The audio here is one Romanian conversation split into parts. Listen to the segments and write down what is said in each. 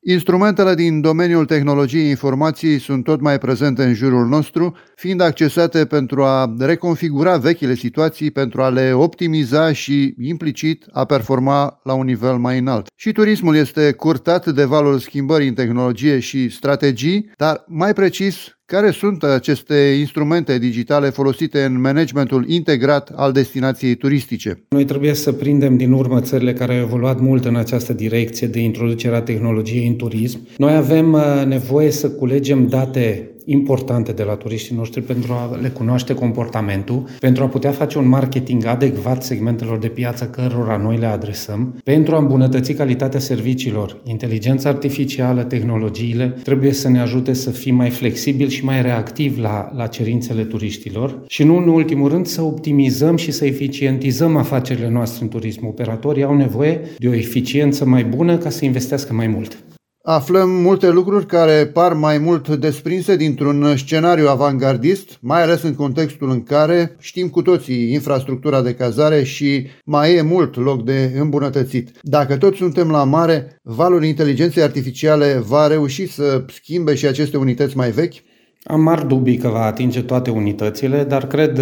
Instrumentele din domeniul tehnologiei informației sunt tot mai prezente în jurul nostru, fiind accesate pentru a reconfigura vechile situații, pentru a le optimiza și, implicit, a performa la un nivel mai înalt. Și turismul este curtat de valul schimbării în tehnologie și strategii, dar mai precis, care sunt aceste instrumente digitale folosite în managementul integrat al destinației turistice? Noi trebuie să prindem din urmă țările care au evoluat mult în această direcție de introducerea tehnologiei în turism. Noi avem nevoie să culegem date importante de la turiștii noștri pentru a le cunoaște comportamentul, pentru a putea face un marketing adecvat segmentelor de piață cărora noi le adresăm, pentru a îmbunătăți calitatea serviciilor. Inteligența artificială, tehnologiile trebuie să ne ajute să fim mai flexibili și mai reactivi la cerințele turiștilor și nu în ultimul rând să optimizăm și să eficientizăm afacerile noastre în turism. Operatorii au nevoie de o eficiență mai bună ca să investească mai mult. Aflăm multe lucruri care par mai mult desprinse dintr-un scenariu avantgardist, mai ales în contextul în care știm cu toții infrastructura de cazare și mai e mult loc de îmbunătățit. Dacă toți suntem la mare, valul inteligenței artificiale va reuși să schimbe și aceste unități mai vechi? Am mari dubii că va atinge toate unitățile, dar cred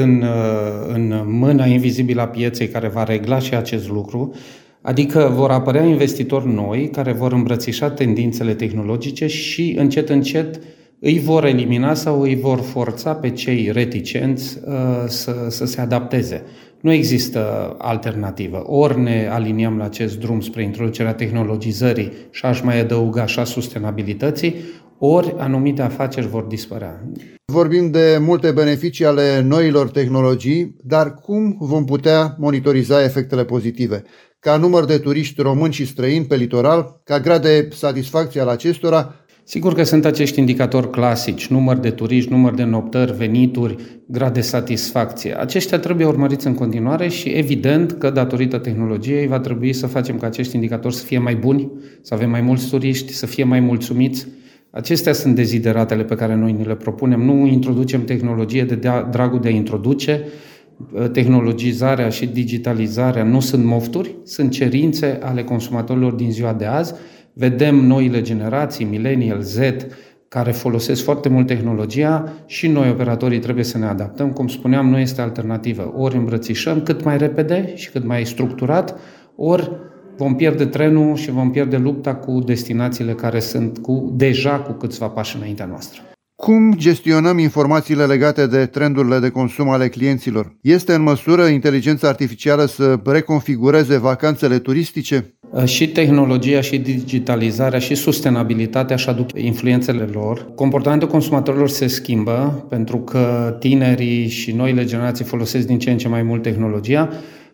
în mâna invizibilă a pieței care va regla și acest lucru. Adică vor apărea investitori noi care vor îmbrățișa tendințele tehnologice și încet îi vor elimina sau îi vor forța pe cei reticenți să se adapteze. Nu există alternativă. Ori ne aliniem la acest drum spre introducerea tehnologizării și aș mai adăuga și a sustenabilității, ori anumite afaceri vor dispărea. Vorbim de multe beneficii ale noilor tehnologii, dar cum vom putea monitoriza efectele pozitive? Ca număr de turiști români și străini pe litoral, ca grad de satisfacție al acestora? Sigur că sunt acești indicatori clasici, număr de turiști, număr de noptări, venituri, grad de satisfacție. Aceștia trebuie urmăriți în continuare și evident că datorită tehnologiei va trebui să facem ca acești indicatori să fie mai buni, să avem mai mulți turiști, să fie mai mulțumiți. Acestea sunt dezideratele pe care noi ni le propunem. Nu introducem tehnologie de dragul de a introduce. Tehnologizarea și digitalizarea nu sunt mofturi, sunt cerințe ale consumatorilor din ziua de azi. Vedem noile generații, millennial, Z, care folosesc foarte mult tehnologia și noi, operatorii, trebuie să ne adaptăm. Cum spuneam, nu este alternativă. Ori îmbrățișăm cât mai repede și cât mai structurat, ori vom pierde trenul și vom pierde lupta cu destinațiile care sunt deja cu câțiva pași înaintea noastră. Cum gestionăm informațiile legate de trendurile de consum ale clienților? Este în măsură inteligența artificială să reconfigureze vacanțele turistice? Și tehnologia, și digitalizarea, și sustenabilitatea își aduc influențele lor. Comportamentul consumatorilor se schimbă pentru că tinerii și noile generații folosesc din ce în ce mai mult tehnologia.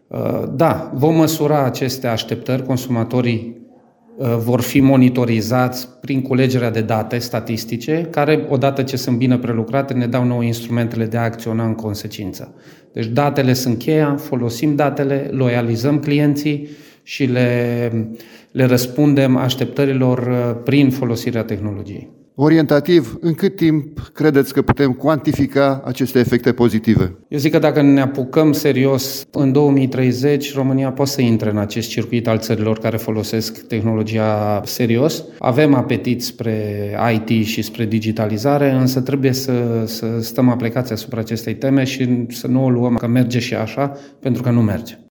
Da, vom măsura aceste așteptări. Consumatorii vor fi monitorizați prin culegerea de date statistice, care, odată ce sunt bine prelucrate, ne dau nouă instrumentele de a acționa în consecință. Deci datele sunt cheia, folosim datele, loializăm clienții și le răspundem așteptărilor prin folosirea tehnologiei. Orientativ, în cât timp credeți că putem cuantifica aceste efecte pozitive? Eu zic că dacă ne apucăm serios, în 2030 România poate să intre în acest circuit al țărilor care folosesc tehnologia serios. Avem apetit spre IT și spre digitalizare, însă trebuie să stăm aplicați asupra acestei teme și să nu o luăm că merge și așa, pentru că nu merge.